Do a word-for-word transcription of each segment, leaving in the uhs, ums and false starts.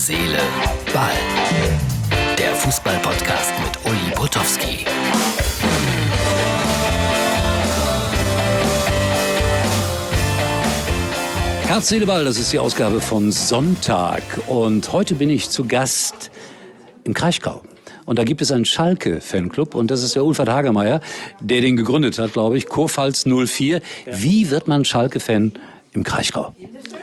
Seele, Ball. Der Fußball-Podcast mit Uli Potowski. Herz, Seele, Ball, das ist die Ausgabe von Sonntag. Und heute bin ich zu Gast im Kraichgau. Und da gibt es einen Schalke-Fanclub und das ist der Ulfert Hagemeyer, der den gegründet hat, glaube ich, Kurpfalz null vier. Wie wird man Schalke-Fan im Kraichgau?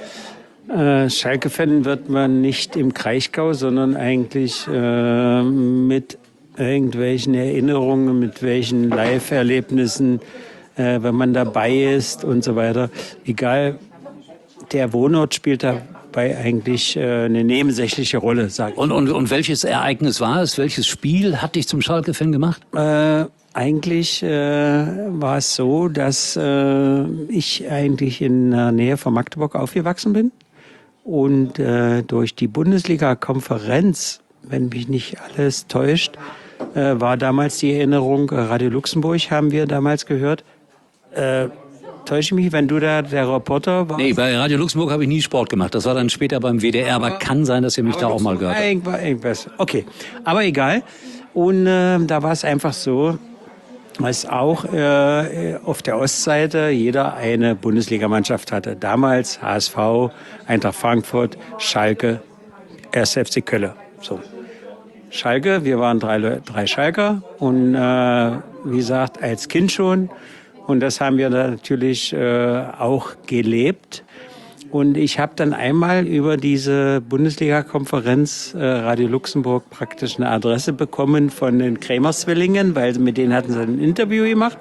Äh, Schalke-Fan wird man nicht im Kraichgau, sondern eigentlich äh, mit irgendwelchen Erinnerungen, mit welchen Live-Erlebnissen, äh, wenn man dabei ist und so weiter. Egal, der Wohnort spielt dabei eigentlich äh, eine nebensächliche Rolle, sage ich. Und, und, und welches Ereignis war es? Welches Spiel hat dich zum Schalke-Fan gemacht? Äh, eigentlich äh, war es so, dass äh, ich eigentlich in der Nähe von Magdeburg aufgewachsen bin. Und äh, durch die Bundesliga-Konferenz, wenn mich nicht alles täuscht, äh, war damals die Erinnerung, Radio Luxemburg haben wir damals gehört. Äh, täusche mich, wenn du da der Reporter warst? Nee, bei Radio Luxemburg habe ich nie Sport gemacht. Das war dann später beim W D R, aber kann sein, dass ihr mich da auch mal gehört habt. Irgendwas. Okay, aber egal. Und äh, da war es einfach so, dass auch äh, auf der Ostseite jeder eine Bundesligamannschaft hatte. Damals H S V, Eintracht Frankfurt, Schalke, erster F C Köln. So. Schalke, wir waren drei, drei Schalker und äh, wie gesagt, als Kind schon. Und das haben wir natürlich äh, auch gelebt. Und ich habe dann einmal über diese Bundesliga-Konferenz äh, Radio Luxemburg praktisch eine Adresse bekommen von den Krämer-Zwillingen, weil mit denen hatten sie ein Interview gemacht.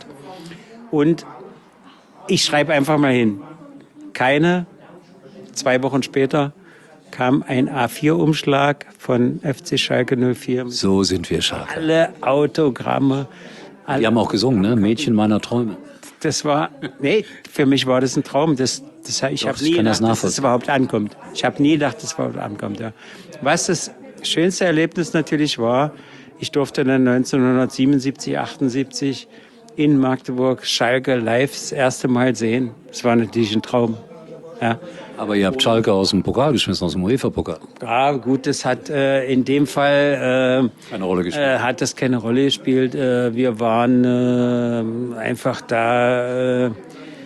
Und ich schreibe einfach mal hin. Keine, zwei Wochen später kam ein A vier Umschlag von F C Schalke null vier. So sind wir Schalke. Alle Autogramme. Alle Die haben auch gesungen, ne? Mädchen meiner Träume. Das war, nee, für mich war das ein Traum. Das, das, ich habe nie gedacht, dass es überhaupt ankommt. Ich habe nie gedacht, dass es überhaupt ankommt. Ja. Was das schönste Erlebnis natürlich war, ich durfte dann neunzehnhundertsiebenundsiebzig, achtundsiebzig in Magdeburg Schalke live das erste Mal sehen. Das war natürlich ein Traum. Ja. Aber ihr habt Schalke aus dem Pokal geschmissen, aus dem UEFA-Pokal. Ja, gut, das hat äh, in dem Fall äh, keine Rolle gespielt. Äh, hat das keine Rolle gespielt. Äh, wir waren äh, einfach da, äh, äh,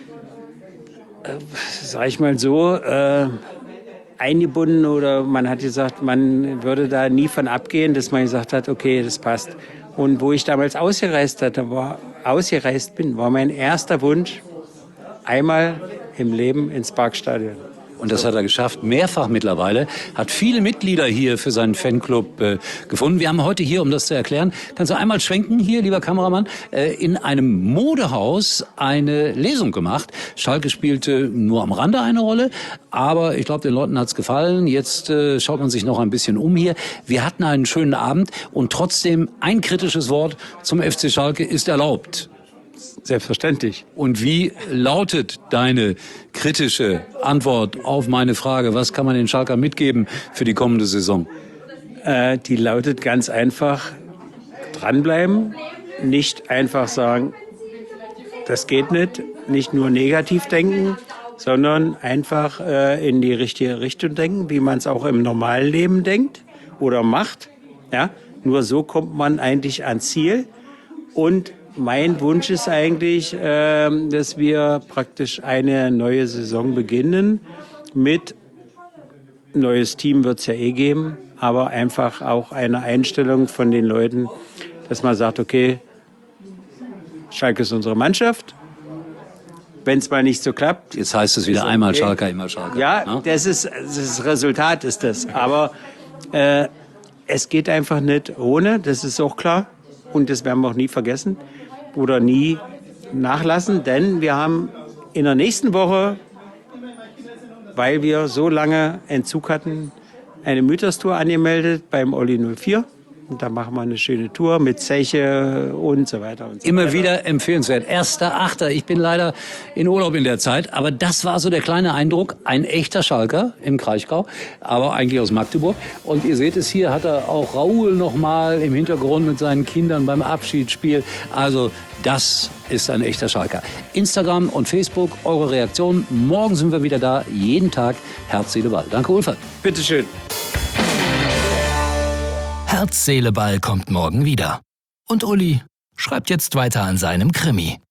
sag ich mal so, äh, eingebunden oder man hat gesagt, man würde da nie von abgehen, dass man gesagt hat, okay, das passt. Und wo ich damals ausgereist hatte, war, ausgereist bin, war mein erster Wunsch, einmal im Leben ins Parkstadion. Und das hat er geschafft, mehrfach mittlerweile, hat viele Mitglieder hier für seinen Fanclub äh, gefunden. Wir haben heute hier, um das zu erklären, kannst du einmal schwenken hier, lieber Kameramann, äh, in einem Modehaus eine Lesung gemacht. Schalke spielte nur am Rande eine Rolle, aber ich glaube, den Leuten hat's gefallen. Jetzt äh, schaut man sich noch ein bisschen um hier. Wir hatten einen schönen Abend und trotzdem ein kritisches Wort zum F C Schalke ist erlaubt. Selbstverständlich. Und wie lautet deine kritische Antwort auf meine Frage? Was kann man den Schalkern mitgeben für die kommende Saison? Äh, die lautet ganz einfach, dranbleiben, nicht einfach sagen, das geht nicht, nicht nur negativ denken, sondern einfach äh, in die richtige Richtung denken, wie man es auch im normalen Leben denkt oder macht. Ja? Nur so kommt man eigentlich ans Ziel. Und mein Wunsch ist eigentlich, äh, dass wir praktisch eine neue Saison beginnen mit, neues Team wird es ja eh geben, aber einfach auch eine Einstellung von den Leuten, dass man sagt, okay, Schalke ist unsere Mannschaft. Wenn es mal nicht so klappt. Jetzt heißt es wieder okay. Einmal Schalke, immer Schalke. Ja, ja? Das ist das Resultat ist das. Aber äh, es geht einfach nicht ohne, das ist auch klar. Und das werden wir auch nie vergessen oder nie nachlassen, denn wir haben in der nächsten Woche, weil wir so lange Entzug hatten, eine Mythos-Tour angemeldet beim Olli null vier. Und da machen wir eine schöne Tour mit Zeche und so weiter und so Immer weiter. wieder empfehlenswert. Erster Achter. Ich bin leider in Urlaub in der Zeit, aber das war so der kleine Eindruck. Ein echter Schalker im Kraichgau, aber eigentlich aus Magdeburg. Und ihr seht es hier, hat er auch Raoul noch mal im Hintergrund mit seinen Kindern beim Abschiedsspiel. Also das ist ein echter Schalker. Instagram und Facebook, eure Reaktionen. Morgen sind wir wieder da, jeden Tag. Herz, Seele, Ball. Danke, Ulfert. Bitteschön. Herz, Seele, Ball kommt morgen wieder. Und Uli schreibt jetzt weiter an seinem Krimi.